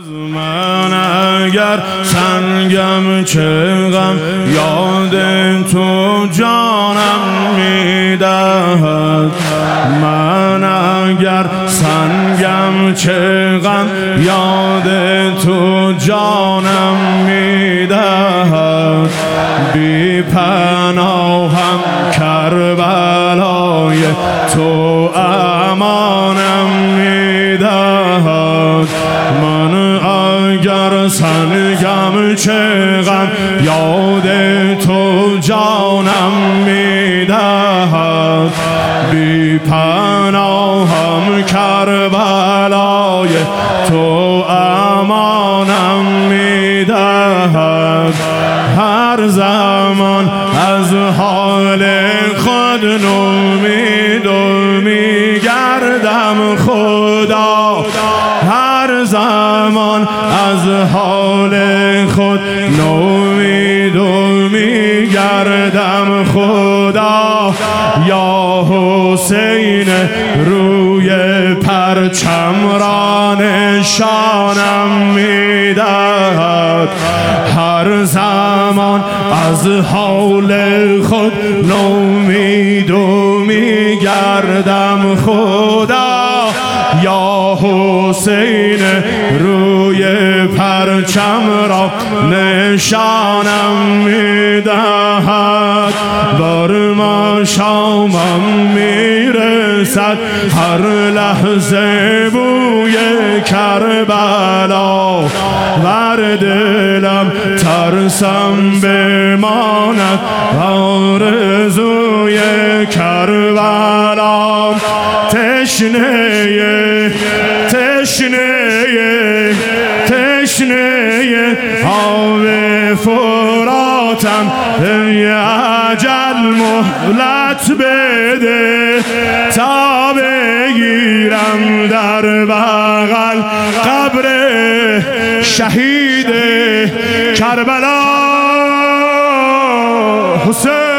من اگر سنگم چه غم یاد تو جانم میدهد. من اگر سنگم چه غم یاد تو جانم میدهد. بی پناهم کربلای تو امانم میدهد. من اگر سنگم چه غم یاد تو جانم میدهد. بی پناهم کربلای تو امانم میدهد. هر زمان از حال خود نومید و میگردم خدا. هر زمان از حال خود نومید و میگردم خدا. یا حسین روی پرچم را نشانم میدهد. هر زمان از حال خود نومید و میگردم خدا. یا حسین روی پرچم را نشانم میدهد. بر ما شامم میرسد هر لحظه بوی کربلا. بر دلم ترسم بماند آرزوی کربلا. تشنه آب فراتم ای اجل مهلت بده تا بگیرم در بغل قبر شهید کربلا حسین.